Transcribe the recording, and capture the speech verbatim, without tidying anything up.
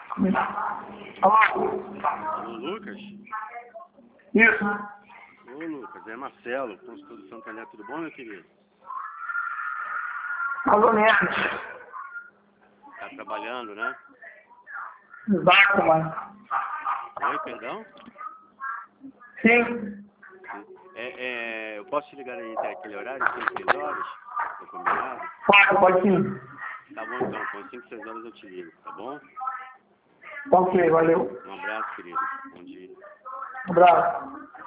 Alô? Alô, Lucas? Isso. Ô, Lucas, é Marcelo, consultor do Santo André, tudo bom, meu querido? Alô, Neto. Tá trabalhando, né? Exato, mano. Oi, perdão? Sim. É, é, eu posso te ligar aí até aquele horário, cinco, seis horas? Tô combinado? Pode, pode sim. Tá bom então, com cinco, seis horas eu te ligo, tá bom? Ok, valeu. Um abraço, querido. Bom dia. Um abraço.